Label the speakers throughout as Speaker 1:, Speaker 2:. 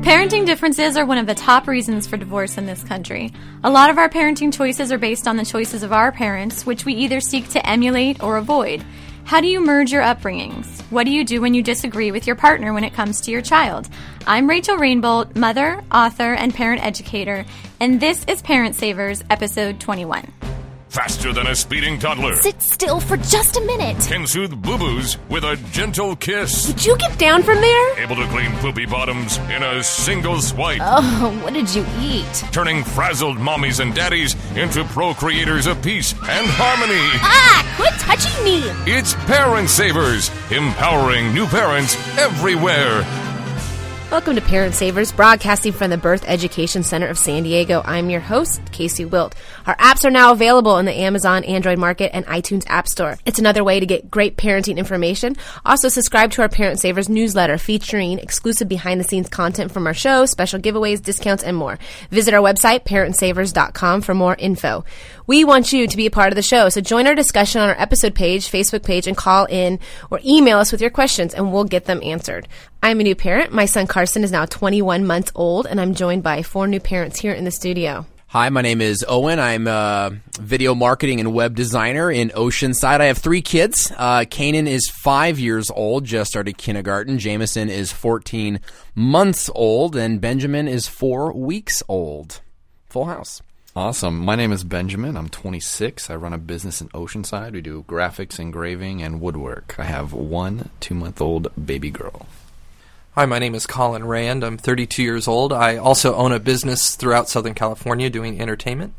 Speaker 1: Parenting differences are one of the top reasons for divorce in this country. A lot of our parenting choices are based on the choices of our parents, which we either seek to emulate or avoid. How do you merge your upbringings? What do you do when you disagree with your partner when it comes to your child? I'm Rachel Rainbolt, mother, author, and parent educator, and this is Parent Savers, episode 21.
Speaker 2: Faster than a speeding toddler.
Speaker 3: Sit still for just a minute.
Speaker 2: Can soothe boo-boos with a gentle kiss.
Speaker 3: Would you get down from there?
Speaker 2: Able to clean poopy bottoms in a single swipe.
Speaker 3: Oh, what did you eat?
Speaker 2: Turning frazzled mommies and daddies into procreators of peace and harmony.
Speaker 3: Ah, quit touching me.
Speaker 2: It's Parent Savers, empowering new parents everywhere.
Speaker 3: Welcome to Parent Savers, broadcasting from the Birth Education Center of San Diego. I'm your host, Casey Wilt. Our apps are now available in the Amazon Android Market and iTunes App Store. It's another way to get great parenting information. Also, subscribe to our Parent Savers newsletter featuring exclusive behind-the-scenes content from our show, special giveaways, discounts, and more. Visit our website, parentsavers.com, for more info. We want you to be a part of the show, so join our discussion on our episode page, Facebook page, and call in or email us with your questions, and we'll get them answered. I'm a new parent. My son Carson is now 21 months old, and I'm joined by 4 new parents here in the studio.
Speaker 4: Hi, my name is Owen. I'm a video marketing and web designer in Oceanside. I have 3 kids. Kanan is 5 years old, just started kindergarten. Jameson is 14 months old, and Benjamin is 4 weeks old. Full house.
Speaker 5: Awesome. My name is Benjamin. I'm 26. I run a business in Oceanside. We do graphics, engraving, and woodwork. I have 1 2-month-old baby girl.
Speaker 6: Hi, my name is Colin Rand. I'm 32 years old. I also own a business throughout Southern California doing entertainment.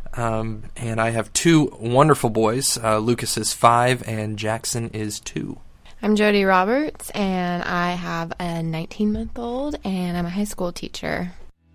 Speaker 6: And I have 2 wonderful boys. Lucas is 5 and Jackson is 2.
Speaker 7: I'm Jody Roberts, and I have a 19-month-old, and I'm a high school teacher.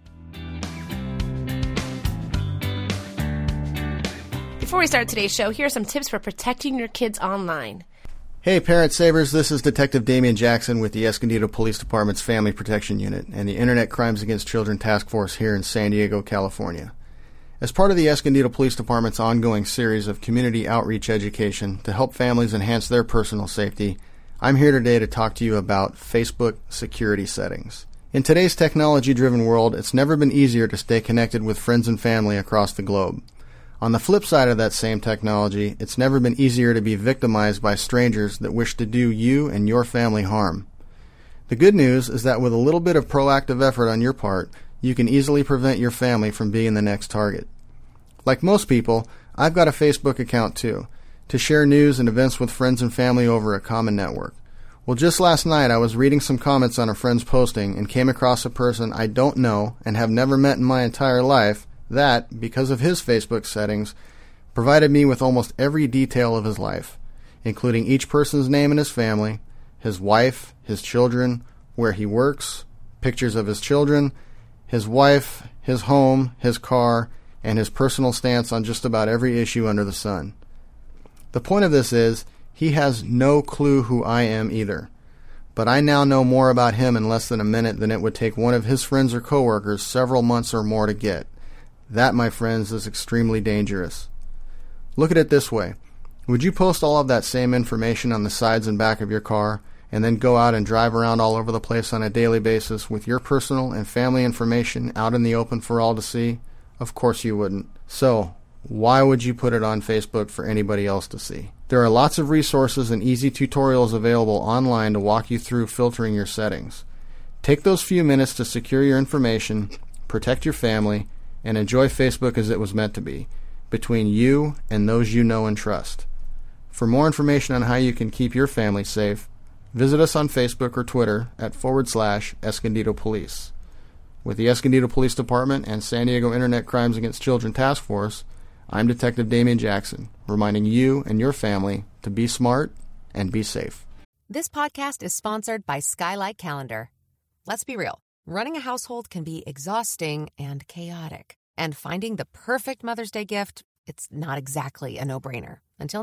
Speaker 3: Before we start today's show, here are some tips for protecting your kids online.
Speaker 8: Hey, Parent Savers, this is Detective Damian Jackson with the Escondido Police Department's Family Protection Unit and the Internet Crimes Against Children Task Force here in San Diego, California. As part of the Escondido Police Department's ongoing series of community outreach education to help families enhance their personal safety, I'm here today to talk to you about Facebook security settings. In today's technology-driven world, it's never been easier to stay connected with friends and family across the globe. On the flip side of that same technology, it's never been easier to be victimized by strangers that wish to do you and your family harm. The good news is that with a little bit of proactive effort on your part, you can easily prevent your family from being the next target. Like most people, I've got a Facebook account too, to share news and events with friends and family over a common network. Well, just last night I was reading some comments on a friend's posting and came across a person I don't know and have never met in my entire life that, because of his Facebook settings, provided me with almost every detail of his life, including each person's name and his family, his wife, his children, where he works, pictures of his children, his wife, his home, his car, and his personal stance on just about every issue under the sun. The point of this is, he has no clue who I am either. But I now know more about him in less than a minute than it would take one of his friends or coworkers several months or more to get. That, my friends, is extremely dangerous. Look at it this way. Would you post all of that same information on the sides and back of your car and then go out and drive around all over the place on a daily basis with your personal and family information out in the open for all to see? Of course you wouldn't. So, why would you put it on Facebook for anybody else to see? There are lots of resources and easy tutorials available online to walk you through filtering your settings. Take those few minutes to secure your information, protect your family, and enjoy Facebook as it was meant to be, between you and those you know and trust. For more information on how you can keep your family safe, visit us on Facebook or Twitter at /Escondido Police. With the Escondido Police Department and San Diego Internet Crimes Against Children Task Force, I'm Detective Damian Jackson, reminding you and your family to be smart and be safe.
Speaker 9: This podcast is sponsored by Skylight Calendar. Let's be real. Running a household can be exhausting and chaotic. And finding the perfect Mother's Day gift, it's not exactly a no-brainer. Until now.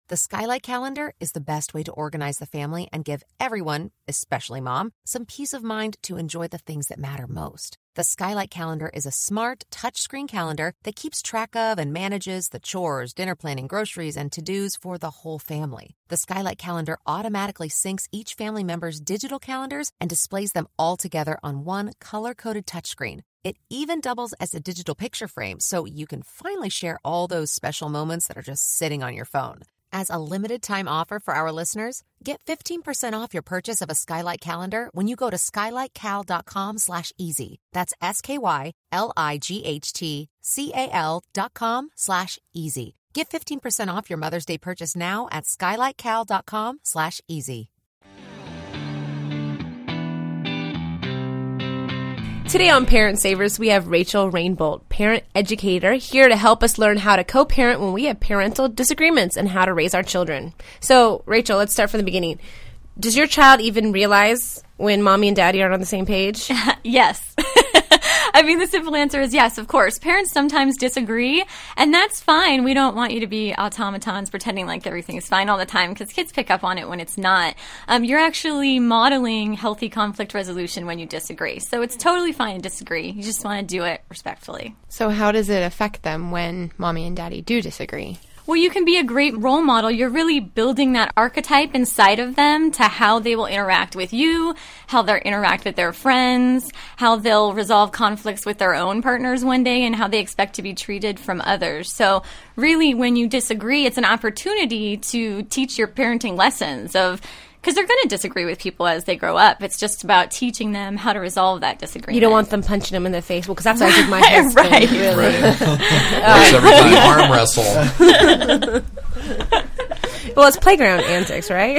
Speaker 9: The Skylight Calendar is the best way to organize the family and give everyone, especially mom, some peace of mind to enjoy the things that matter most. The Skylight Calendar is a smart, touchscreen calendar that keeps track of and manages the chores, dinner planning, groceries, and to-dos for the whole family. The Skylight Calendar automatically syncs each family member's digital calendars and displays them all together on one color-coded touchscreen. It even doubles as a digital picture frame, so you can finally share all those special moments that are just sitting on your phone. As a limited-time offer for our listeners, get 15% off your purchase of a Skylight Calendar when you go to skylightcal.com/easy. That's SKYLIGHTCAL.com/easy. Get 15% off your Mother's Day purchase now at skylightcal.com/easy.
Speaker 3: Today on Parent Savers, we have Rachel Rainbolt, parent educator, here to help us learn how to co-parent when we have parental disagreements and how to raise our children. So, Rachel, let's start from the beginning. Does your child even realize when mommy and daddy aren't on the same page?
Speaker 1: Yes. I mean, the simple answer is yes, of course. Parents sometimes disagree, and that's fine. We don't want you to be automatons pretending like everything is fine all the time, because kids pick up on it when it's not. You're actually modeling healthy conflict resolution when you disagree. So it's totally fine to disagree. You just want to do it respectfully.
Speaker 7: So how does it affect them when mommy and daddy do disagree?
Speaker 1: Well, you can be a great role model. You're really building that archetype inside of them to how they will interact with you, how they'll interact with their friends, how they'll resolve conflicts with their own partners one day, and how they expect to be treated from others. So really, when you disagree, it's an opportunity to teach your parenting lessons of, because they're going to disagree with people as they grow up. It's just about teaching them how to resolve that disagreement.
Speaker 3: You don't want them punching them in the face. Well, because that's what I did my husband.
Speaker 1: Right.
Speaker 3: Really.
Speaker 4: That's every time arm wrestle.
Speaker 3: Well, it's playground antics, right?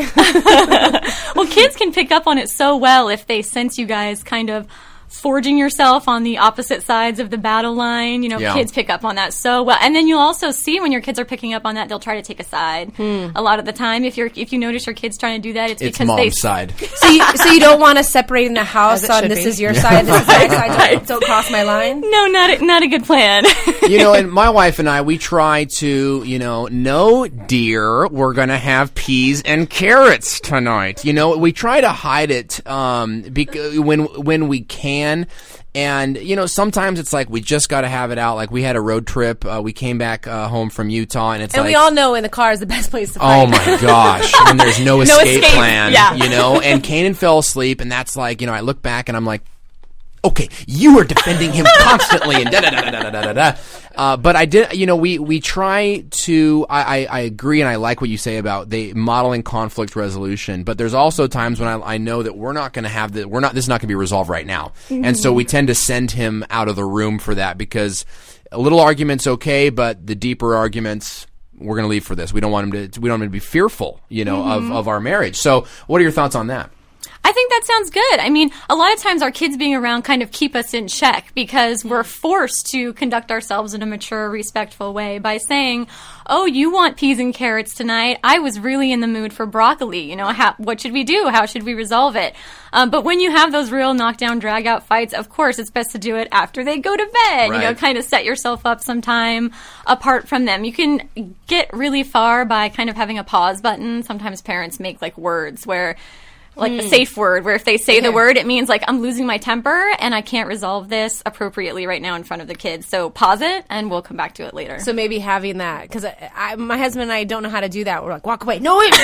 Speaker 1: Well, kids can pick up on it so well if they sense you guys kind of forging yourself on the opposite sides of the battle line. You know, kids pick up on that so well. And then you'll also see when your kids are picking up on that, they'll try to take a side. A lot of the time, if you notice your kids trying to do that, it's because
Speaker 4: mom's side.
Speaker 3: So you don't want to separate in the house on this is your side, this is my side, don't cross my line?
Speaker 1: No, not a good plan.
Speaker 4: You know, and my wife and I, we try to, no, dear, we're going to have peas and carrots tonight. You know, we try to hide it because when we can. And, sometimes it's like we just got to have it out. Like we had a road trip. We came back home from Utah, and
Speaker 3: we all know in the car is the best place to fight.
Speaker 4: Oh, my gosh. When there's no escape plan,
Speaker 1: yeah.
Speaker 4: And Kanan fell asleep, and that's like, I look back and I'm like, okay, you are defending him constantly and da-da-da-da-da-da-da-da. But I did, we try to, I agree, and I like what you say about the modeling conflict resolution, but there's also times when I know that we're not going to have this is not going to be resolved right now. Mm-hmm. And so we tend to send him out of the room for that, because a little argument's okay, but the deeper arguments, we're going to leave for this. We don't want him to be fearful, of our marriage. So what are your thoughts on that?
Speaker 1: I think that sounds good. I mean, a lot of times our kids being around kind of keep us in check because we're forced to conduct ourselves in a mature, respectful way by saying, oh, you want peas and carrots tonight. I was really in the mood for broccoli. What should we do? How should we resolve it? But when you have those real knockdown, drag-out fights, of course, it's best to do it after they go to bed.
Speaker 4: Right.
Speaker 1: Kind of set yourself up some time apart from them. You can get really far by kind of having a pause button. Sometimes parents make words where a safe word, where if they say the word, it means I'm losing my temper and I can't resolve this appropriately right now in front of the kids. So pause it and we'll come back to it later.
Speaker 3: So maybe having that, because my husband and I don't know how to do that. We're like, walk away. No, wait,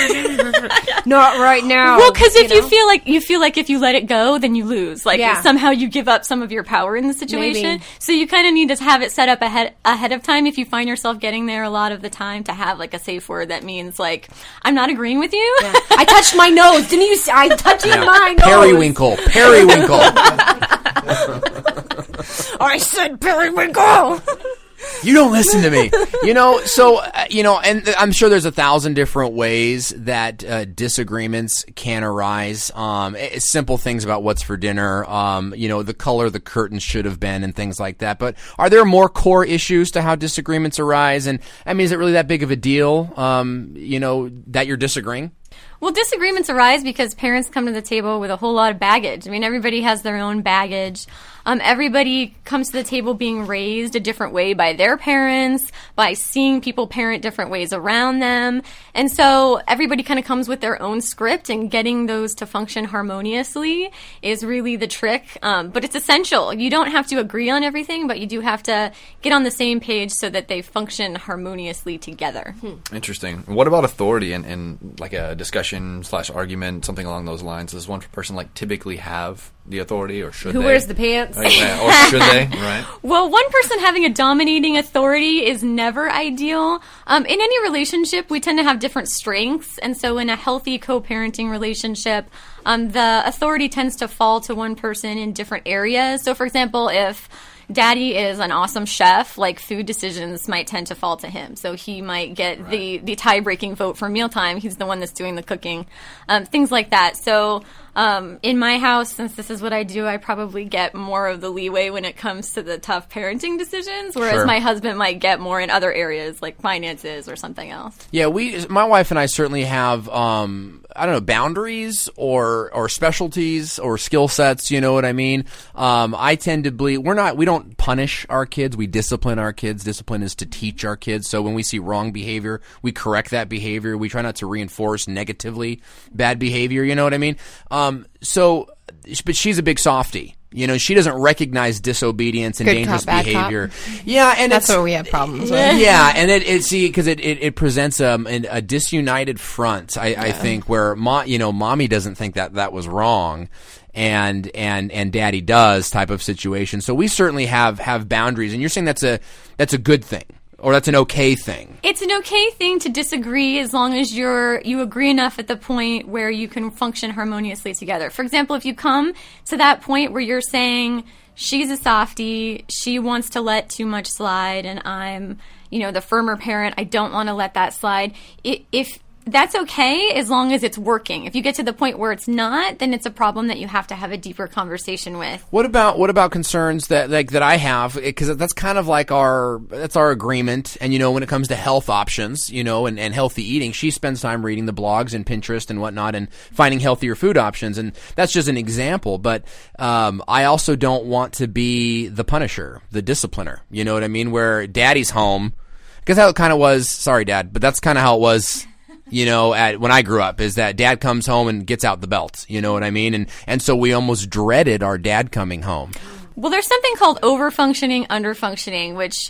Speaker 3: not right now.
Speaker 1: Well, because if you feel like if you let it go, then you lose. Somehow you give up some of your power in the situation.
Speaker 3: Maybe.
Speaker 1: So you kind of need to have it set up ahead of time. If you find yourself getting there a lot of the time, to have a safe word that means I'm not agreeing with you.
Speaker 3: Yeah. I touched my nose. Didn't you see? I'm touching my nose.
Speaker 4: Periwinkle.
Speaker 3: I said periwinkle.
Speaker 4: You don't listen to me. And I'm sure there's 1,000 different ways that disagreements can arise. Simple things about what's for dinner, the color the curtains should have been and things like that. But are there more core issues to how disagreements arise? And, is it really that big of a deal, that you're disagreeing?
Speaker 1: Well, disagreements arise because parents come to the table with a whole lot of baggage. I mean, everybody has their own baggage. Everybody comes to the table being raised a different way by their parents, by seeing people parent different ways around them. And so everybody kind of comes with their own script, and getting those to function harmoniously is really the trick. But it's essential. You don't have to agree on everything, but you do have to get on the same page so that they function harmoniously together.
Speaker 5: Interesting. What about authority and like a discussion/argument, something along those lines? Does one person like typically have the authority, or should
Speaker 3: Who
Speaker 5: they?
Speaker 3: wears the pants?
Speaker 5: Or should they? Right.
Speaker 1: Well, one person having a dominating authority is never ideal. In any relationship, we tend to have different strengths, and so in a healthy co-parenting relationship, the authority tends to fall to one person in different areas. So, for example, if Daddy is an awesome chef, like food decisions might tend to fall to him. So he might get the tie-breaking vote for mealtime. He's the one that's doing the cooking. Things like that. So in my house, since this is what I do, I probably get more of the leeway when it comes to the tough parenting decisions, whereas my husband might get more in other areas like finances or something else.
Speaker 4: Yeah, my wife and I certainly have I don't know, boundaries or specialties or skill sets, you know what I mean? I tend to believe we don't punish our kids, we discipline our kids. Discipline is to teach our kids. So when we see wrong behavior, we correct that behavior. We try not to reinforce negatively bad behavior, you know what I mean? But she's a big softie. You know, she doesn't recognize disobedience and
Speaker 7: Good
Speaker 4: dangerous
Speaker 7: cop, bad
Speaker 4: behavior.
Speaker 7: cop.
Speaker 4: Yeah, and
Speaker 7: That's where we have problems with.
Speaker 4: Yeah, and it presents a disunited front. I think where mommy doesn't think that was wrong, and daddy does, type of situation. So we certainly have boundaries, and you're saying that's a good thing. Or that's an okay thing.
Speaker 1: It's an okay thing to disagree as long as you agree enough at the point where you can function harmoniously together. For example, if you come to that point where you're saying she's a softie, she wants to let too much slide, and I'm, the firmer parent, I don't want to let that slide. If that's okay as long as it's working. If you get to the point where it's not, then it's a problem that you have to have a deeper conversation with.
Speaker 4: What about concerns that I have? Because that's kind of like our agreement. And when it comes to health options, and healthy eating, she spends time reading the blogs and Pinterest and whatnot and finding healthier food options. And that's just an example. But I also don't want to be the punisher, the discipliner. You know what I mean? Where daddy's home, because that kind of was. Sorry, Dad, but that's kind of how it was. When I grew up, is that dad comes home and gets out the belt. You know what I mean? And so we almost dreaded our dad coming home.
Speaker 1: Well, there's something called overfunctioning, underfunctioning, which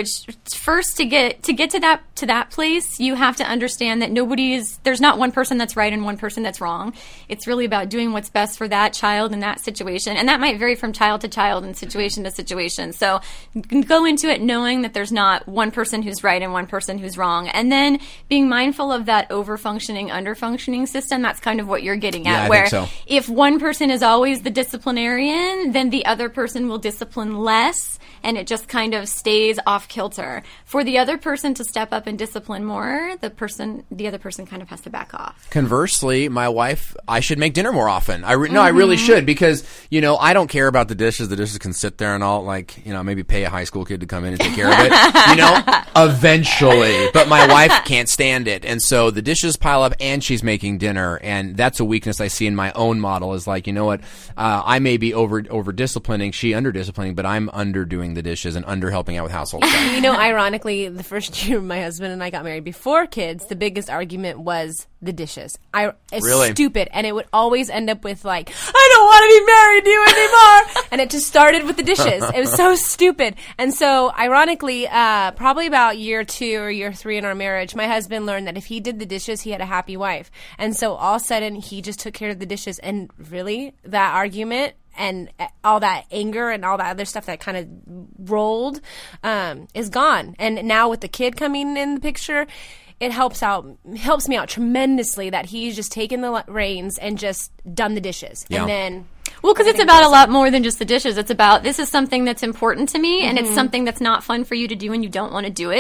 Speaker 1: first to get to that place, you have to understand that there's not one person that's right and one person that's wrong. It's really about doing what's best for that child in that situation, and that might vary from child to child and situation to situation. So you can go into it knowing that there's not one person who's right and one person who's wrong, and then being mindful of that overfunctioning, underfunctioning system. That's kind of what you're getting at,
Speaker 4: I think so.
Speaker 1: If one person is always the disciplinarian, then the other person will discipline less, and it just kind of stays off kilter. For the other person to step up and discipline more, the other person kind of has to back off.
Speaker 4: Conversely, my wife, I should make dinner more often. I really should, because I don't care about the dishes. The dishes can sit there and all, maybe pay a high school kid to come in and take care of it. Eventually. But my wife can't stand it, and so the dishes pile up, and she's making dinner, and that's a weakness I see in my own model. Is like, I may be over disciplining, she under disciplining, but I'm under doing the dishes and under helping out with household stuff.
Speaker 3: Ironically, the first year my husband and I got married before kids, the biggest argument was the dishes. It's
Speaker 4: really
Speaker 3: stupid, and it would always end up with I don't want to be married to you anymore, and it just started with the dishes. It was so stupid. And so, ironically, probably about year 2 or year 3 in our marriage, my husband learned that if he did the dishes, he had a happy wife. And so all of a sudden, he just took care of the dishes, and really, that argument and all that anger and all that other stuff that kind of rolled is gone. And now with the kid coming in the picture, it helps me out tremendously that he's just taken the reins and just done the dishes.
Speaker 4: Yeah.
Speaker 3: And then...
Speaker 1: Well, because it's about a lot more than just the dishes. It's about, this is something that's important to me, and it's something that's not fun for you to do and you don't want to do it.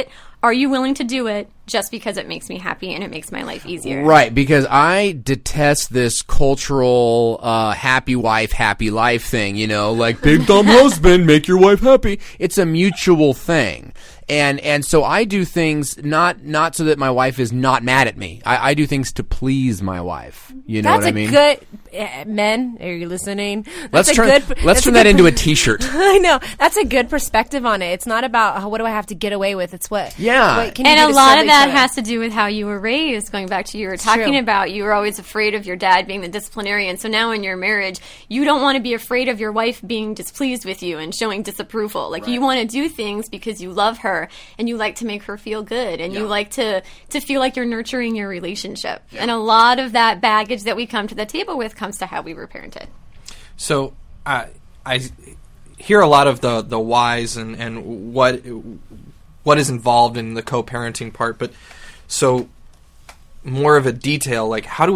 Speaker 1: are you willing to do it just because it makes me happy and it makes my life easier?
Speaker 4: Right, because I detest this cultural happy wife, happy life thing, like big dumb husband, make your wife happy. It's a mutual thing. And so I do things not so that my wife is not mad at me. I do things to please my wife. You know what I mean?
Speaker 3: That's a good men. Are you listening?
Speaker 4: Let's turn that into a T-shirt.
Speaker 3: I know, that's a good perspective on it. It's not about what do I have to get away with. It's what can you
Speaker 1: and
Speaker 3: do
Speaker 1: a
Speaker 3: to
Speaker 1: lot
Speaker 3: serve
Speaker 1: of
Speaker 3: each
Speaker 1: that
Speaker 3: other?
Speaker 1: has to do with how you were raised. Going back to you were talking about, you were always afraid of your dad being the disciplinarian. So now in your marriage, you don't want to be afraid of your wife being displeased with you and showing disapproval. Like you want to do things because you love her and you like to make her feel good and you like to feel like you're nurturing your relationship. And a lot of that baggage that we come to the table with comes to how we were parented.
Speaker 6: So I hear a lot of the whys and what is involved in the co-parenting part, but so more of a detail, like how do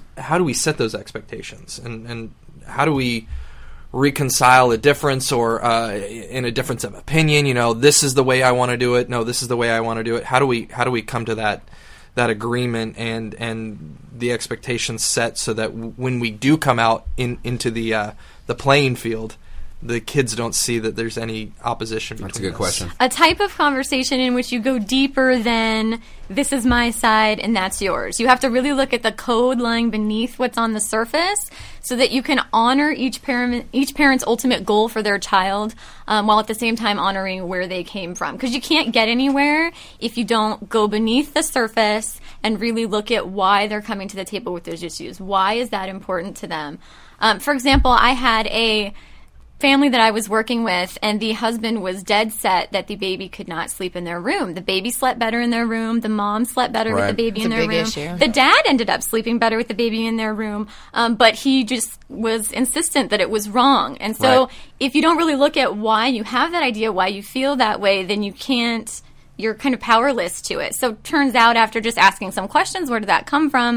Speaker 6: we set those expectations and how do we reconcile a difference or in a difference of opinion? This is the way I want to do it. No, this is the way I want to do it. How do we come to that agreement and the expectations set so that when we do come out into the playing field, the kids don't see that there's any opposition between us?
Speaker 4: That's a good question.
Speaker 1: A type of conversation in which you go deeper than this is my side and that's yours. You have to really look at the code lying beneath what's on the surface so that you can honor each parent's ultimate goal for their child while at the same time honoring where they came from. Because you can't get anywhere if you don't go beneath the surface and really look at why they're coming to the table with those issues. Why is that important to them? For example, I had a family that I was working with, and the husband was dead set that the baby could not sleep in their room. The baby slept better in their room. The mom slept better with the baby in their room.
Speaker 7: Issue.
Speaker 1: The dad ended up sleeping better with the baby in their room, but he just was insistent that it was wrong. And so if you don't really look at why you have that idea, why you feel that way, then you're kind of powerless to it. So it turns out after just asking some questions, where did that come from?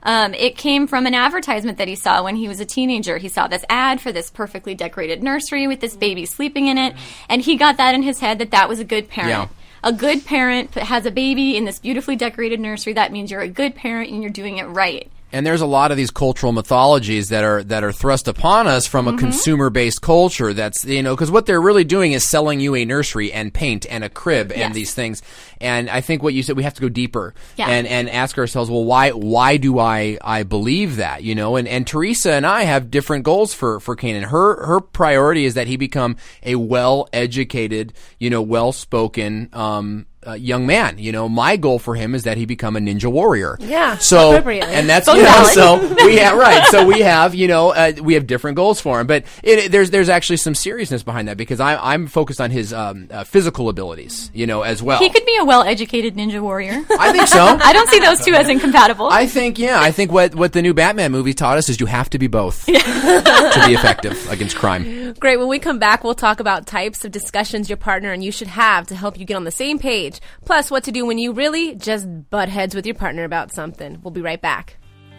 Speaker 1: It came from an advertisement that he saw when he was a teenager. He saw this ad for this perfectly decorated nursery with this baby sleeping in it, and he got that in his head that was a good parent.
Speaker 4: Yeah.
Speaker 1: A good parent has a baby in this beautifully decorated nursery. That means you're a good parent and you're doing it right.
Speaker 4: And there's a lot of these cultural mythologies that are thrust upon us from a consumer-based culture. That's, because what they're really doing is selling you a nursery and paint and a crib and these things. And I think what you said, we have to go deeper and ask ourselves, well, why do I believe that? And Teresa and I have different goals for Kanan. Her priority is that he become a well-educated, well-spoken, young man. My goal for him is that he become a ninja warrior.
Speaker 3: Yeah.
Speaker 4: So,
Speaker 3: appropriately.
Speaker 4: and that's,
Speaker 1: valid.
Speaker 4: so we have, right. So we have, we have different goals for him, but there's actually some seriousness behind that because I'm focused on his, physical abilities, as well.
Speaker 1: He could be a well-educated ninja warrior.
Speaker 4: I think so.
Speaker 1: I don't see those two as incompatible.
Speaker 4: I think what the new Batman movie taught us is you have to be both to be effective against crime.
Speaker 3: Great. When we come back, we'll talk about types of discussions your partner and you should have to help you get on the same page. Plus, what to do when you really just butt heads with your partner about something. We'll be right back.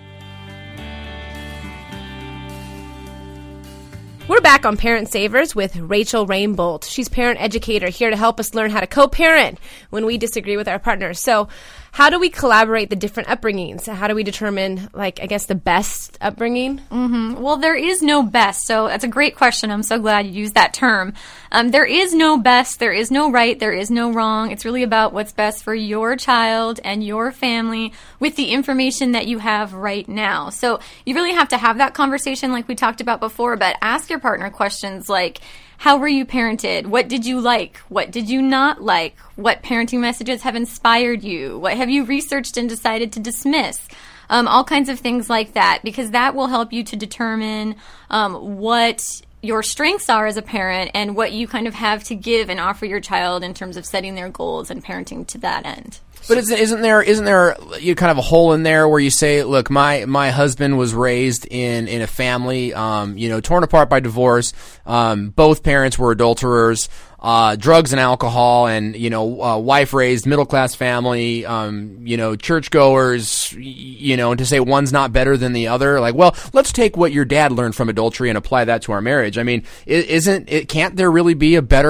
Speaker 3: We're back on Parent Savers with Rachel Rainbolt. She's parent educator here to help us learn how to co-parent when we disagree with our partners. So how do we collaborate the different upbringings? How do we determine, the best upbringing?
Speaker 1: Well, there is no best. So that's a great question. I'm so glad you used that term. There is no best. There is no right. There is no wrong. It's really about what's best for your child and your family with the information that you have right now. So you really have to have that conversation like we talked about before, but ask your partner questions like, how were you parented? What did you like? What did you not like? What parenting messages have inspired you? What have you researched and decided to dismiss? All kinds of things like that, because that will help you to determine what your strengths are as a parent and what you kind of have to give and offer your child in terms of setting their goals and parenting to that end.
Speaker 4: But isn't there kind of a hole in there where you say, look, my husband was raised in a family, torn apart by divorce. Both parents were adulterers, drugs and alcohol, and wife raised middle class family, churchgoers, and to say one's not better than the other, let's take what your dad learned from adultery and apply that to our marriage. I mean, can't there really be a better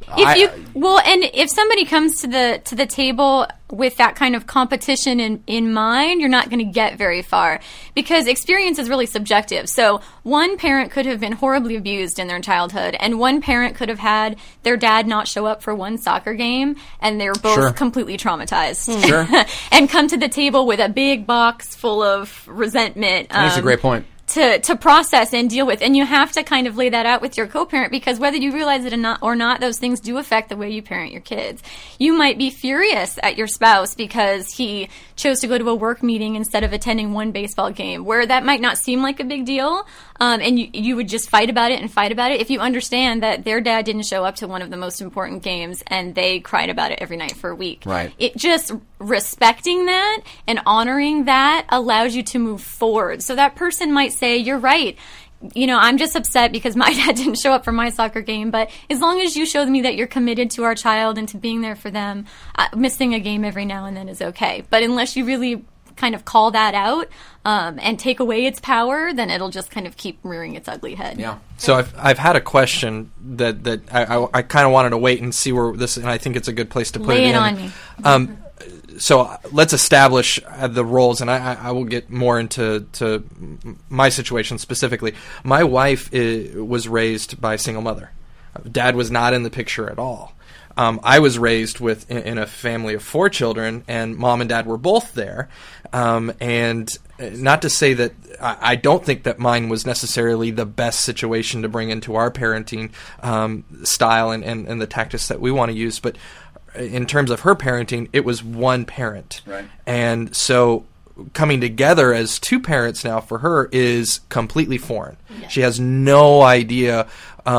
Speaker 1: if somebody comes to the table with that kind of competition in mind, you're not going to get very far, because experience is really subjective. So one parent could have been horribly abused in their childhood, and one parent could have had their dad not show up for one soccer game, and they were both completely traumatized.
Speaker 4: Sure.
Speaker 1: And come to the table with a big box full of resentment.
Speaker 4: That's a great point.
Speaker 1: To process and deal with. And you have to kind of lay that out with your co-parent, because whether you realize it or not, those things do affect the way you parent your kids. You might be furious at your spouse because he chose to go to a work meeting instead of attending one baseball game, where that might not seem like a big deal, and you would just fight about it if you understand that their dad didn't show up to one of the most important games and they cried about it every night for a week.
Speaker 4: Right.
Speaker 1: It just respecting that and honoring that allows you to move forward. So that person might say, you're right. I'm just upset because my dad didn't show up for my soccer game, but as long as you show me that you're committed to our child and to being there for them, missing a game every now and then is okay. But unless you really kind of call that out and take away its power, then it'll just kind of keep rearing its ugly head.
Speaker 4: Yeah.
Speaker 6: So I've had a question that I kind of wanted to wait and see where this, and I think it's a good place to put it in.
Speaker 1: Lay it on me.
Speaker 6: So let's establish the roles, and I will get more into my situation specifically. My wife was raised by a single mother. Dad was not in the picture at all. I was raised in a family of 4 children, and mom and dad were both there. And not to say that I don't think that mine was necessarily the best situation to bring into our parenting style and the tactics that we want to use, but in terms of her parenting, it was one parent.
Speaker 4: Right.
Speaker 6: And so coming together as 2 parents now for her is completely foreign. Yeah. She has no idea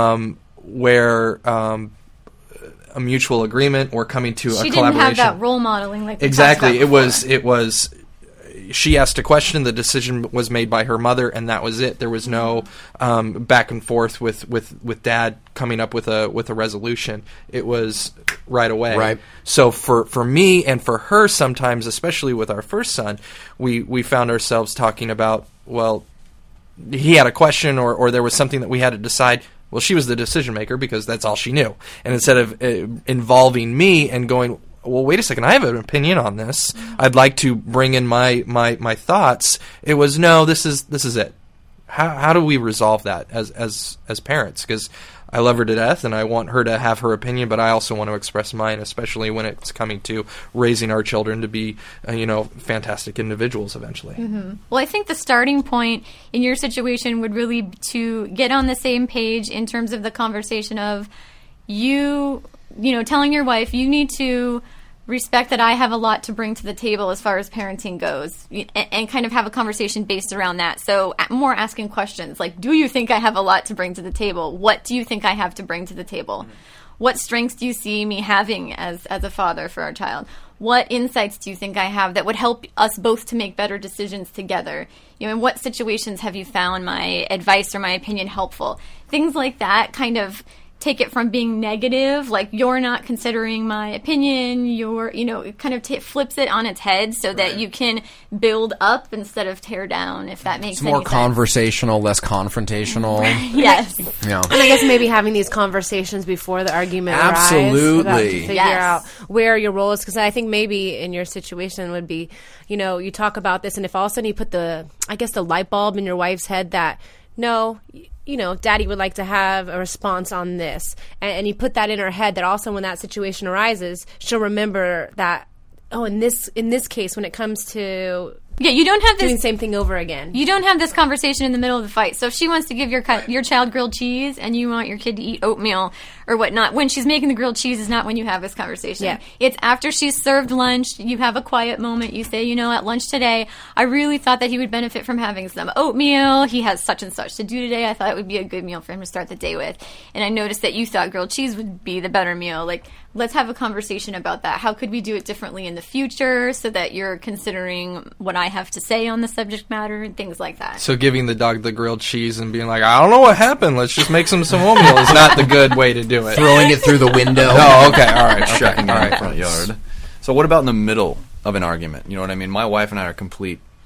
Speaker 6: where a mutual agreement or coming to a collaboration. She didn't
Speaker 1: have that role modeling like
Speaker 6: exactly. It was she asked a question, the decision was made by her mother, and that was it. There was no back and forth with dad coming up with a resolution. It was right away.
Speaker 4: Right.
Speaker 6: So for me and for her, sometimes, especially with our first son, we found ourselves talking about, well, he had a question or there was something that we had to decide. Well, she was the decision maker because that's all she knew. And instead of involving me and going, well, wait a second, I have an opinion on this. I'd like to bring in my thoughts. It was, no, this is it. How do we resolve that as parents? Because I love her to death and I want her to have her opinion, but I also want to express mine, especially when it's coming to raising our children to be, fantastic individuals eventually.
Speaker 1: Mm-hmm. Well, I think the starting point in your situation would really be to get on the same page in terms of the conversation of you telling your wife, you need to respect that I have a lot to bring to the table as far as parenting goes, and kind of have a conversation based around that. So more asking questions like, do you think I have a lot to bring to the table? What do you think I have to bring to the table? Mm-hmm. What strengths do you see me having as a father for our child? What insights do you think I have that would help us both to make better decisions together? In what situations have you found my advice or my opinion helpful? Things like that kind of take it from being negative, like you're not considering my opinion, it kind of flips it on its head so that you can build up instead of tear down, if that makes sense.
Speaker 4: It's more conversational, less confrontational.
Speaker 1: Yes.
Speaker 3: And I guess maybe having these conversations before the argument
Speaker 4: Absolutely.
Speaker 3: About to figure out where your role is, because I think maybe in your situation would be, you talk about this, and if all of a sudden you put the light bulb in your wife's head that, no, Daddy would like to have a response on this. And you put that in her head that also when that situation arises, she'll remember that, in this case, when it comes to
Speaker 1: you don't have
Speaker 3: doing the same thing over again.
Speaker 1: You don't have this conversation in the middle of the fight. So if she wants to give your child grilled cheese and you want your kid to eat oatmeal or whatnot, when she's making the grilled cheese is not when you have this conversation. Yeah. It's after she's served lunch, you have a quiet moment, you say, at lunch today, I really thought that he would benefit from having some oatmeal. He has such and such to do today. I thought it would be a good meal for him to start the day with. And I noticed that you thought grilled cheese would be the better meal. Like, let's have a conversation about that. How could we do it differently in the future so that you're considering what I have to say on the subject matter and things like that?
Speaker 6: So giving the dog the grilled cheese and being like, I don't know what happened, let's just make some oatmeal is not the good way to do it.
Speaker 4: Throwing it through the window.
Speaker 6: Oh, okay, all right.
Speaker 5: Shutting down the front yard. So what about in the middle of an argument? You know what I mean? My wife and I are complete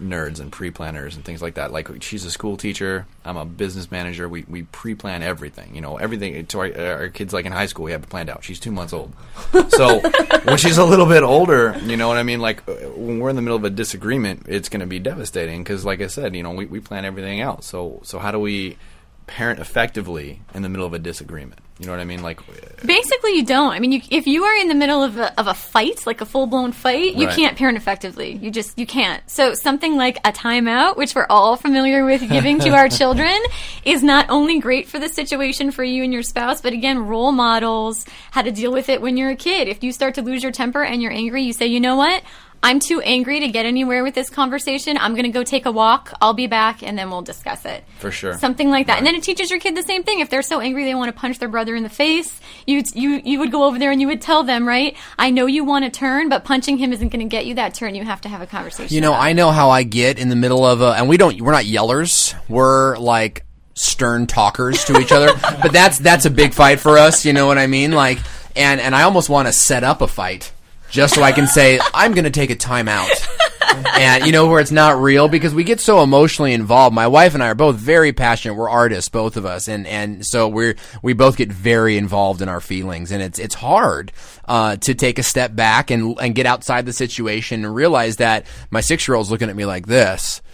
Speaker 5: nerds and pre-planners and things like that. Like, she's a school teacher. I'm a business manager. We pre-plan everything. Everything. To our kids, like in high school, we have it planned out. She's 2 months old. So when she's a little bit older, you know what I mean? Like, when we're in the middle of a disagreement, it's going to be devastating because, like I said, we plan everything out. So how do we parent effectively in the middle of a disagreement? You know what I mean? Like,
Speaker 1: basically, you don't. I mean, if you are in the middle of a fight, like a full-blown fight, you can't parent effectively. You can't. So something like a timeout, which we're all familiar with giving to our children, is not only great for the situation for you and your spouse, but again, role models how to deal with it when you're a kid. If you start to lose your temper and you're angry, you say, you know what? I'm too angry to get anywhere with this conversation. I'm going to go take a walk. I'll be back, and then we'll discuss it.
Speaker 5: For sure.
Speaker 1: Something like that. Right. And then it teaches your kid the same thing. If they're so angry they want to punch their brother in the face, you would go over there and you would tell them, right, I know you want a turn, but punching him isn't going to get you that turn. You have to have a conversation.
Speaker 4: I know how I get in the middle of and we're not yellers. We're like stern talkers to each other. But that's a big fight for us, you know what I mean? Like, and I almost want to set up a fight. Just so I can say, I'm going to take a time out. And, where it's not real, because we get so emotionally involved. My wife and I are both very passionate. We're artists, both of us. And so we both get very involved in our feelings. And it's hard to take a step back and get outside the situation and realize that my 6-year-old's looking at me like this.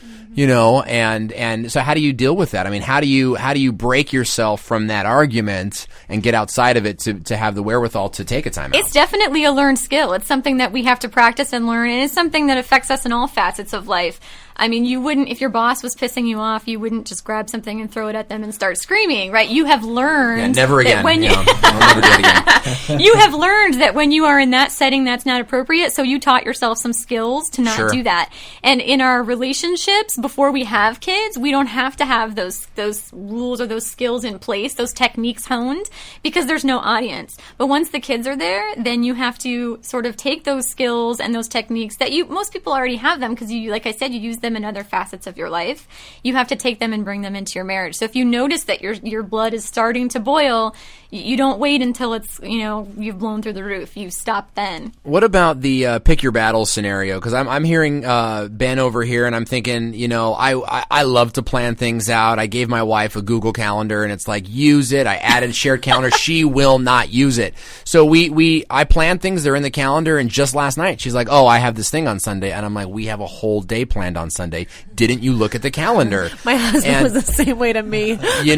Speaker 4: And so how do you deal with that? I mean, how do you break yourself from that argument and get outside of it to have the wherewithal to take a time out?
Speaker 1: It's definitely a learned skill. It's something that we have to practice and learn, and it's something that affects us in all facets of life. I mean, you wouldn't, if your boss was pissing you off, you wouldn't just grab something and throw it at them and start screaming, right? You have learned.
Speaker 4: Yeah, never again.
Speaker 1: When
Speaker 4: I'll never do it again.
Speaker 1: You have learned that when you are in that setting, that's not appropriate. So you taught yourself some skills to not do that. And in our relationships, before we have kids, we don't have to have those rules or those skills in place, those techniques honed, because there's no audience. But once the kids are there, then you have to sort of take those skills and those techniques that most people already have them, because you, like I said, you use them in other facets of your life. You have to take them and bring them into your marriage. So if you notice that your blood is starting to boil, you don't wait until it's, you've blown through the roof. You stop then.
Speaker 4: What about the pick your battles scenario? Because I'm hearing Ben over here, and I'm thinking, I love to plan things out. I gave my wife a Google Calendar, and it's like, use it. I added shared calendar. She will not use it. So I plan things. They're in the calendar, and just last night, she's like, oh, I have this thing on Sunday. And I'm like, we have a whole day planned on Sunday. Didn't you look at the calendar?
Speaker 3: My husband was the same way to me.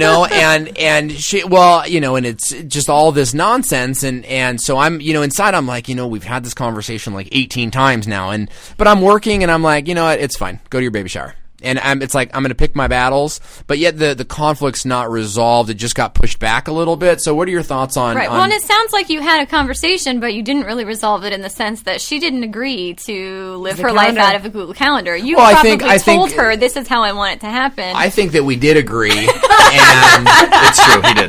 Speaker 4: And she, and it's just all this nonsense. And so I'm, inside I'm like, we've had this conversation like 18 times now. But I'm working, and I'm like, it's fine. Go to your baby shower. And it's like, I'm going to pick my battles, but yet the conflict's not resolved. It just got pushed back a little bit. So what are your thoughts on...
Speaker 1: Right. Well, and it sounds like you had a conversation, but you didn't really resolve it in the sense that she didn't agree to live her life out of a Google Calendar. You probably told her, this is how I want it to happen.
Speaker 4: I think that we did agree. And
Speaker 5: it's true, he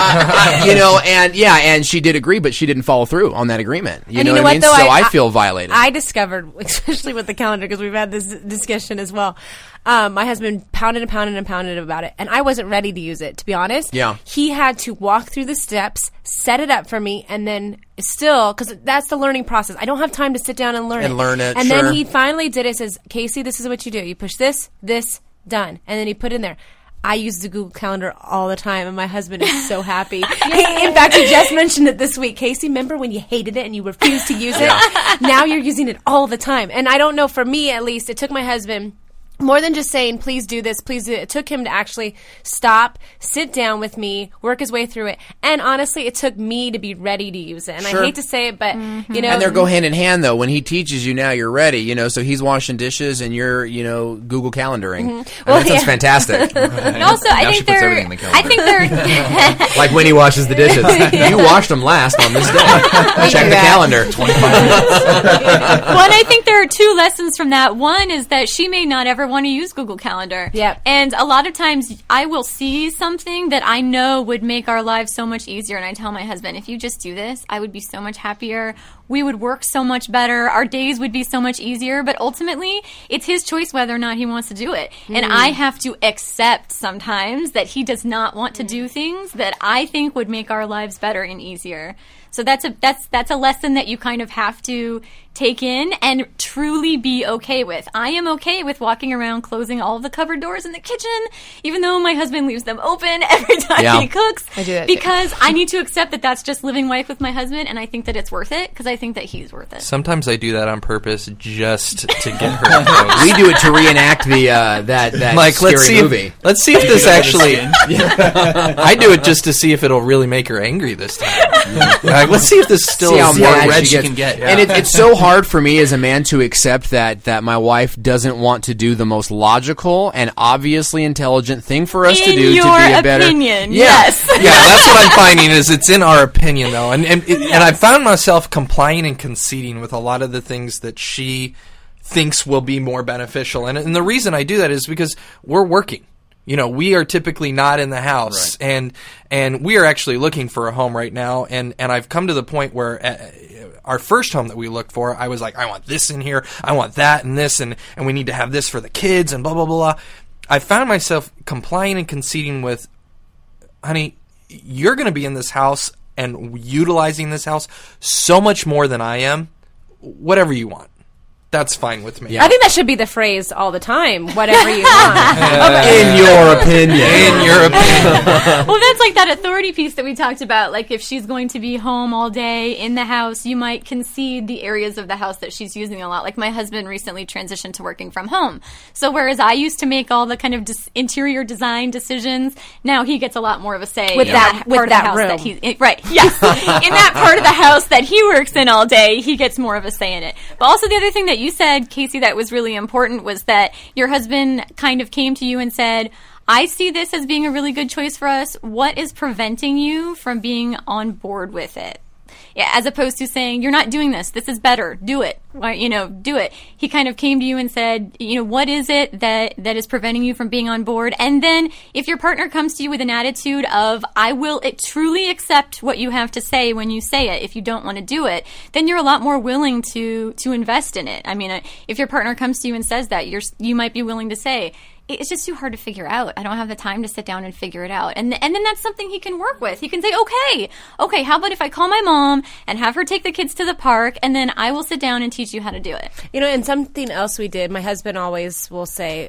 Speaker 5: did.
Speaker 4: And she did agree, but she didn't follow through on that agreement. You know what I mean?
Speaker 3: Though,
Speaker 4: so I feel violated.
Speaker 3: I discovered, especially with the calendar, because we've had this discussion as well. My husband pounded about it, and I wasn't ready to use it, to be honest.
Speaker 4: Yeah.
Speaker 3: He had to walk through the steps, set it up for me, and then still, because that's the learning process. I don't have time to sit down and learn it. And then he finally did it, says, Casey, this is what you do. You push this, done. And then he put in there. I use the Google Calendar all the time, and my husband is so happy. In fact, he just mentioned it this week. Casey, remember when you hated it and you refused to use it? Now you're using it all the time. And I don't know, for me at least, it took my husband... more than just saying, please do this, please do it. It took him to actually stop, sit down with me, work his way through it. And honestly, it took me to be ready to use it. And I hate to say it, but,
Speaker 4: And they go hand in hand, though. When he teaches you, now you're ready, so he's washing dishes and you're, Google calendaring.
Speaker 3: Mm-hmm.
Speaker 4: Well, that sounds fantastic.
Speaker 1: And also, I think they're...
Speaker 4: like when he washes the dishes. You washed them last on this day. Check the calendar. 25 minutes.
Speaker 1: Well, and I think there are two lessons from that. One is that she may not ever want to use Google Calendar.
Speaker 3: Yep.
Speaker 1: And a lot of times I will see something that I know would make our lives so much easier, and I tell my husband, if you just do this, I would be so much happier. we would work so much better, our days would be so much easier, but ultimately, it's his choice whether or not he wants to do it. And I have to accept sometimes that he does not want to do things that I think would make our lives better and easier. So that's a lesson that you kind of have to take in and truly be okay with. I am okay with walking around closing all of the cupboard doors in the kitchen, even though my husband leaves them open every time he cooks.
Speaker 7: I do that
Speaker 1: because I need to accept that that's just living life with my husband, and I think that it's worth it because I think that he's worth it.
Speaker 6: Sometimes I do that on purpose just to get her.
Speaker 4: We do it to reenact the that
Speaker 6: Mike,
Speaker 4: scary movie.
Speaker 6: Let's see if this actually. I do it just to see if it'll really make her angry this time. Let's see if this still
Speaker 4: See how
Speaker 6: is more
Speaker 4: mad
Speaker 6: red
Speaker 4: she
Speaker 6: she
Speaker 4: gets.
Speaker 6: can get.
Speaker 4: And it's so hard for me as a man to accept that my wife doesn't want to do the most logical and obviously intelligent thing for us to
Speaker 1: In
Speaker 4: do
Speaker 1: your
Speaker 4: to be a better.
Speaker 1: opinion,
Speaker 4: Yeah.
Speaker 1: yes.
Speaker 6: Yeah, that's what I'm finding is it's in our opinion though, and I found myself complying and conceding with a lot of the things that she thinks will be more beneficial, and the reason I do that is because we're working. You know, we are typically not in the house, and we are actually looking for a home right now, and I've come to the point where our first home that we looked for, I was like, I want this in here, I want that and this, and we need to have this for the kids, and blah, blah, blah, blah. I found myself complying and conceding with, honey, you're going to be in this house and utilizing this house so much more than I am. Whatever you want. That's fine with me.
Speaker 3: I think that should be the phrase all the time. Whatever you want.
Speaker 4: In your opinion.
Speaker 6: In your opinion.
Speaker 1: Well, that's like that authority piece that we talked about. Like, if she's going to be home all day in the house, you might concede the areas of the house that she's using a lot. Like, my husband recently transitioned to working from home. So whereas I used to make all the kind of interior design decisions, now he gets a lot more of a say
Speaker 3: With
Speaker 1: in
Speaker 3: that-
Speaker 1: part
Speaker 3: with
Speaker 1: of
Speaker 3: that
Speaker 1: the house
Speaker 3: room.
Speaker 1: that he's in. Right, yes. In that part of the house that he works in all day, he gets more of a say in it. But also the other thing that you said, Casey, that was really important was that your husband kind of came to you and said, I see this as being a really good choice for us. What is preventing you from being on board with it? Yeah, as opposed to saying, you're not doing this. This is better. Do it. Why, do it. He kind of came to you and said, what is it that is preventing you from being on board? And then if your partner comes to you with an attitude of, I will truly accept what you have to say when you say it, if you don't want to do it, then you're a lot more willing to invest in it. I mean, if your partner comes to you and says that, you might be willing to say, it's just too hard to figure out. I don't have the time to sit down and figure it out. And then that's something he can work with. He can say, okay, how about if I call my mom and have her take the kids to the park, and then I will sit down and teach you how to do it.
Speaker 3: And something else we did, my husband always will say,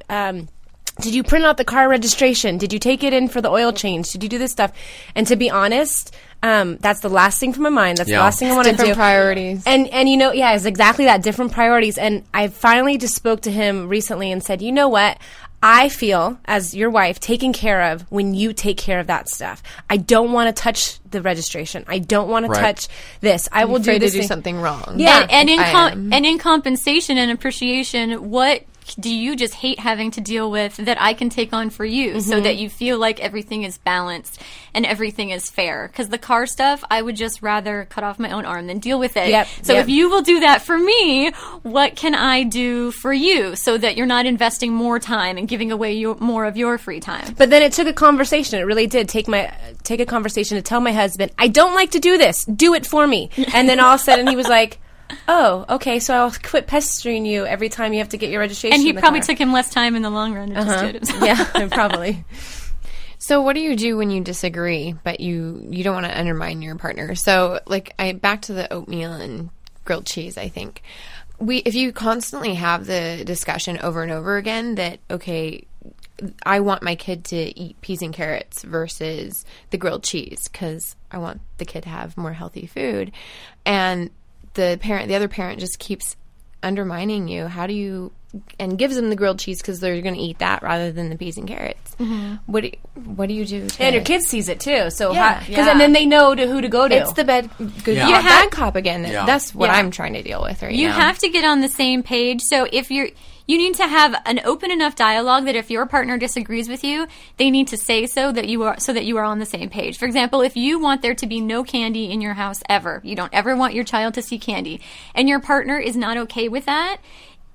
Speaker 3: did you print out the car registration? Did you take it in for the oil change? Did you do this stuff? And to be honest, that's the last thing from my mind. That's the last thing I want to do.
Speaker 7: Different priorities.
Speaker 3: And it's exactly that, different priorities. And I finally just spoke to him recently and said, you know what? I feel, as your wife, taken care of when you take care of that stuff. I don't want to touch the registration. I don't want to touch this. I will do this
Speaker 7: to do something wrong.
Speaker 3: Yeah.
Speaker 1: And in compensation and appreciation, what do you just hate having to deal with that I can take on for you so that you feel like everything is balanced and everything is fair? Because the car stuff, I would just rather cut off my own arm than deal with it. If you will do that for me, what can I do for you so that you're not investing more time and giving away more of your free time?
Speaker 3: But then it took a conversation. It really did take a conversation to tell my husband, I don't like to do this. Do it for me. And then all of a sudden he was like, oh, okay, so I'll quit pestering you every time you have to get your registration.
Speaker 1: And he
Speaker 3: in the
Speaker 1: probably
Speaker 3: car.
Speaker 1: took him less time in the long run to just do it himself.
Speaker 3: Yeah, probably.
Speaker 7: So what do you do when you disagree, but you don't want to undermine your partner? So back to the oatmeal and grilled cheese, I think. If you constantly have the discussion over and over again that, okay, I want my kid to eat peas and carrots versus the grilled cheese because I want the kid to have more healthy food, and the other parent just keeps undermining you, and gives them the grilled cheese because they're going to eat that rather than the peas and carrots. Mm-hmm. What do you do?
Speaker 3: And your kid sees it too, so
Speaker 7: and
Speaker 3: then they know who to go to.
Speaker 7: It's the bad cop again.
Speaker 4: Yeah.
Speaker 7: That's what I'm trying to deal with right now.
Speaker 1: You have to get on the same page. So if you need to have an open enough dialogue that if your partner disagrees with you, they need to say so that you are on the same page. For example, if you want there to be no candy in your house ever, you don't ever want your child to see candy, and your partner is not okay with that,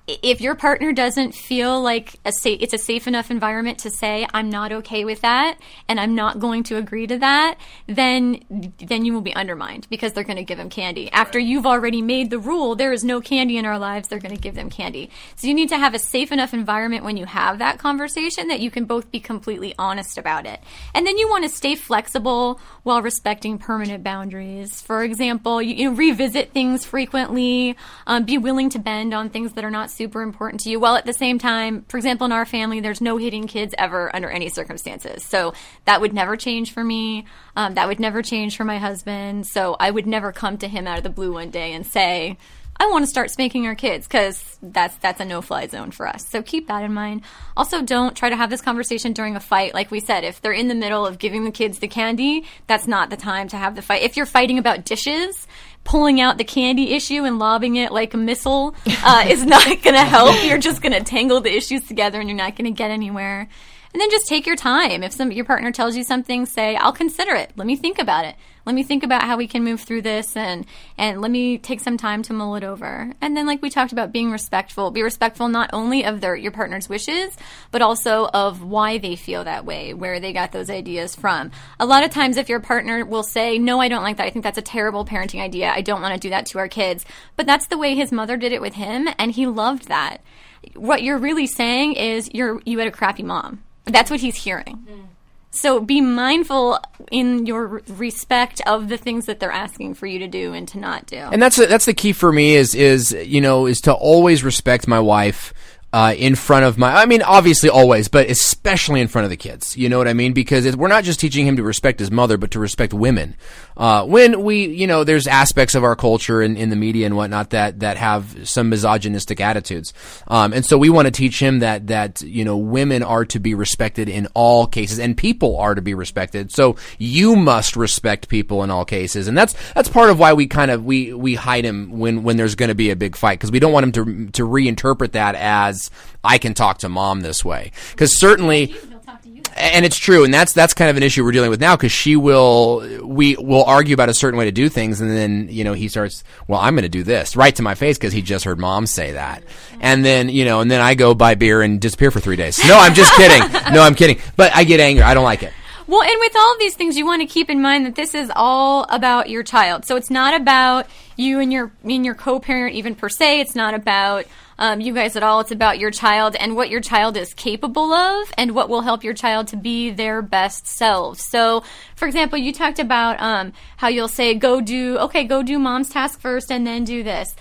Speaker 1: if your partner doesn't feel like it's a safe enough environment to say, I'm not okay with that and I'm not going to agree to that, then you will be undermined because they're going to give them candy. After you've already made the rule, there is no candy in our lives, they're going to give them candy. So you need to have a safe enough environment when you have that conversation that you can both be completely honest about it. And then you want to stay flexible while respecting permanent boundaries. For example, you revisit things frequently, be willing to bend on things that are not super important to you, while at the same time, for example, in our family, there's no hitting kids ever under any circumstances. So that would never change for me. That would never change for my husband. So I would never come to him out of the blue one day and say, I want to start spanking our kids, because that's a no-fly zone for us. So keep that in mind. Also, don't try to have this conversation during a fight. Like we said, if they're in the middle of giving the kids the candy, that's not the time to have the fight. If you're fighting about dishes, pulling out the candy issue and lobbing it like a missile is not going to help. You're just going to tangle the issues together and you're not going to get anywhere. And then just take your time. If your partner tells you something, say, I'll consider it. Let me think about it. Let me think about how we can move through this, and let me take some time to mull it over. And then, like we talked about, being respectful. Be respectful not only of your partner's wishes, but also of why they feel that way, where they got those ideas from. A lot of times if your partner will say, no, I don't like that. I think that's a terrible parenting idea. I don't want to do that to our kids. But that's the way his mother did it with him, and he loved that. What you're really saying is you had a crappy mom. That's what he's hearing. So be mindful in your respect of the things that they're asking for you to do and to not do.
Speaker 4: And that's the key for me is to always respect my wife in front of obviously always, but especially in front of the kids. You know what I mean? Because we're not just teaching him to respect his mother, but to respect women. When there's aspects of our culture in the media and whatnot that have some misogynistic attitudes. And so we want to teach him that women are to be respected in all cases and people are to be respected. So you must respect people in all cases. And that's part of why we hide him when there's going to be a big fight, because we don't want him to reinterpret that as, I can talk to mom this way. Because certainly, and it's true, and that's kind of an issue we're dealing with now, because we will argue about a certain way to do things, and then he starts, well, I'm going to do this right to my face because he just heard mom say that, and then I go buy beer and disappear for 3 days. No, I'm just kidding. No, I'm kidding. But I get angry. I don't like it.
Speaker 1: Well, and with all of these things, you want to keep in mind that this is all about your child. So it's not about you and your co-parent even per se. It's not about you guys at all. It's about your child and what your child is capable of and what will help your child to be their best selves. So, for example, you talked about how you'll say, go do mom's task first and then do this.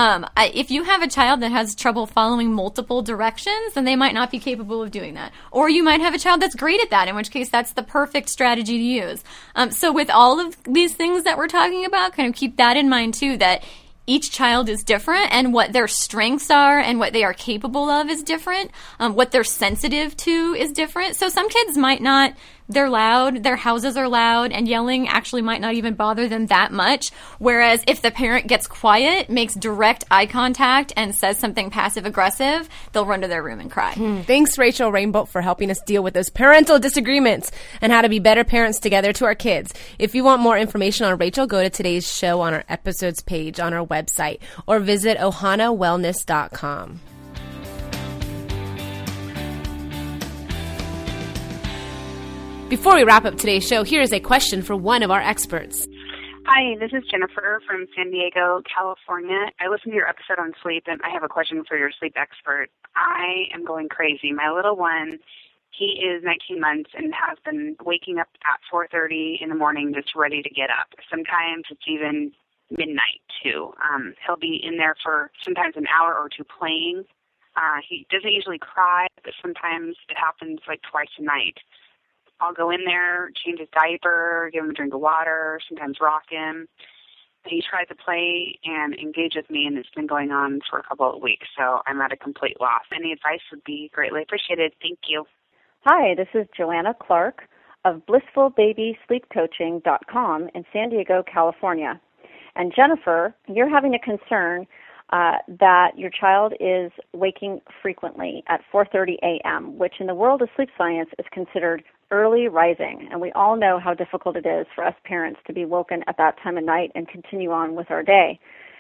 Speaker 1: If you have a child that has trouble following multiple directions, then they might not be capable of doing that. Or you might have a child that's great at that, in which case that's the perfect strategy to use. So with all of these things that we're talking about, kind of keep that in mind too, that each child is different and what their strengths are and what they are capable of is different. What they're sensitive to is different. So some kids might not, they're loud, their houses are loud, and yelling actually might not even bother them that much. Whereas if the parent gets quiet, makes direct eye contact, and says something passive-aggressive, they'll run to their room and cry.
Speaker 3: Thanks, Rachel Rainbolt, for helping us deal with those parental disagreements and how to be better parents together to our kids. If you want more information on Rachel, go to today's show on our episodes page on our website or visit ohanawellness.com. Before we wrap up today's show, here is a question for one of our experts.
Speaker 10: Hi, this is Jennifer from San Diego, California. I listened to your episode on sleep, and I have a question for your sleep expert. I am going crazy. My little one, he is 19 months and has been waking up at 4:30 in the morning just ready to get up. Sometimes it's even midnight, too. He'll be in there for sometimes an hour or two playing. He doesn't usually cry, but sometimes it happens like twice a night. I'll go in there, change his diaper, give him a drink of water, sometimes rock him. He tries to play and engage with me, and it's been going on for a couple of weeks, so I'm at a complete loss. Any advice would be greatly appreciated. Thank you.
Speaker 11: Hi, this is Joanna Clark of blissfulbabysleepcoaching.com in San Diego, California. And Jennifer, you're having a concern that your child is waking frequently at 4:30 a.m., which in the world of sleep science is considered early rising. And we all know how difficult it is for us parents to be woken at that time of night and continue on with our day.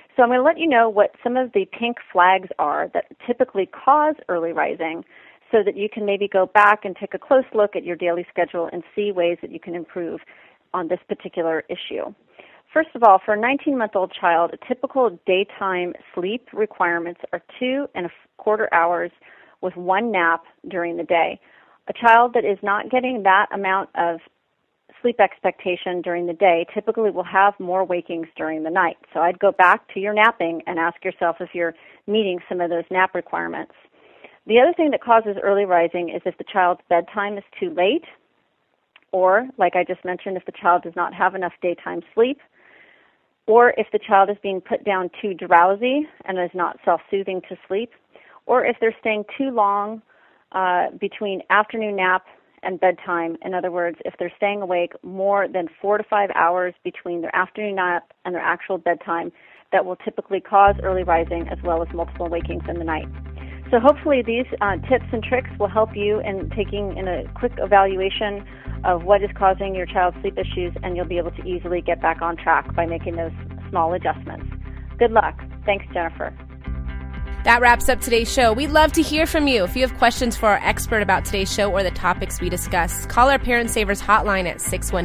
Speaker 11: So I'm going to let you know what some of the pink flags are that typically cause early rising so that you can maybe go back and take a close look at your daily schedule and see ways that you can improve on this particular issue. First of all, for a 19-month-old child, a typical daytime sleep requirements are 2.25 hours with one nap during the day. A child that is not getting that amount of sleep expectation during the day typically will have more wakings during the night. So I'd go back to your napping and ask yourself if you're meeting some of those nap requirements. The other thing that causes early rising is if the child's bedtime is too late, or, like I just mentioned, if the child does not have enough daytime sleep, or if the child is being put down too drowsy and is not self-soothing to sleep, or if they're staying too long between afternoon nap and bedtime. In other words, if they're staying awake more than 4 to 5 hours between their afternoon nap and their actual bedtime, that will typically cause early rising as well as multiple wakings in the night. So hopefully these tips and tricks will help you in taking in a quick evaluation of what is causing your child's sleep issues, and you'll be able to easily get back on track by making those small adjustments. Good luck. Thanks, Jennifer.
Speaker 3: That wraps up today's show. We'd love to hear from you. If you have questions for our expert about today's show or the topics we discussed, call our Parent Savers hotline at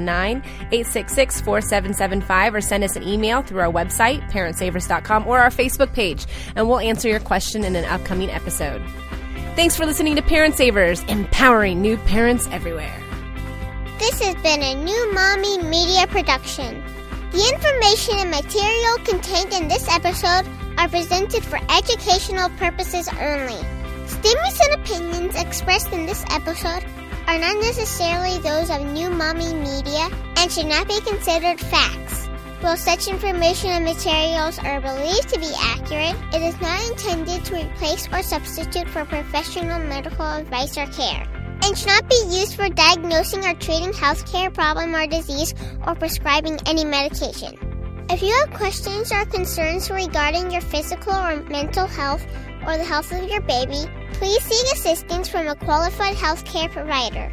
Speaker 3: 619-866-4775 or send us an email through our website, parentsavers.com, or our Facebook page, and we'll answer your question in an upcoming episode. Thanks for listening to Parent Savers, empowering new parents everywhere.
Speaker 12: This has been a New Mommy Media production. The information and material contained in this episode are presented for educational purposes only. Statements and opinions expressed in this episode are not necessarily those of New Mommy Media and should not be considered facts. While such information and materials are believed to be accurate, it is not intended to replace or substitute for professional medical advice or care, and should not be used for diagnosing or treating healthcare problem or disease or prescribing any medication. If you have questions or concerns regarding your physical or mental health or the health of your baby, please seek assistance from a qualified healthcare provider.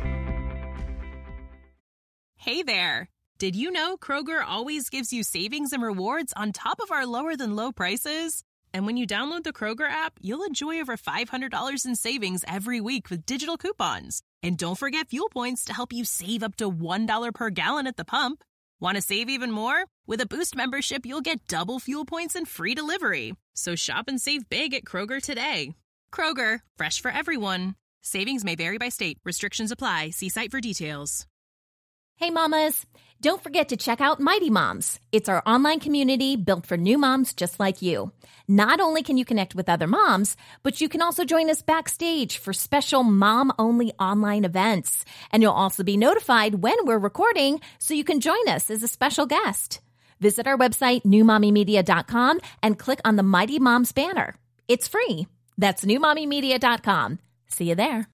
Speaker 13: Hey there! Did you know Kroger always gives you savings and rewards on top of our lower-than-low prices? And when you download the Kroger app, you'll enjoy over $500 in savings every week with digital coupons. And don't forget fuel points to help you save up to $1 per gallon at the pump. Want to save even more? With a Boost membership, you'll get double fuel points and free delivery. So shop and save big at Kroger today. Kroger, fresh for everyone. Savings may vary by state. Restrictions apply. See site for details.
Speaker 14: Hey mamas, don't forget to check out Mighty Moms. It's our online community built for new moms just like you. Not only can you connect with other moms, but you can also join us backstage for special mom-only online events. And you'll also be notified when we're recording so you can join us as a special guest. Visit our website, newmommymedia.com, and click on the Mighty Moms banner. It's free. That's newmommymedia.com. See you there.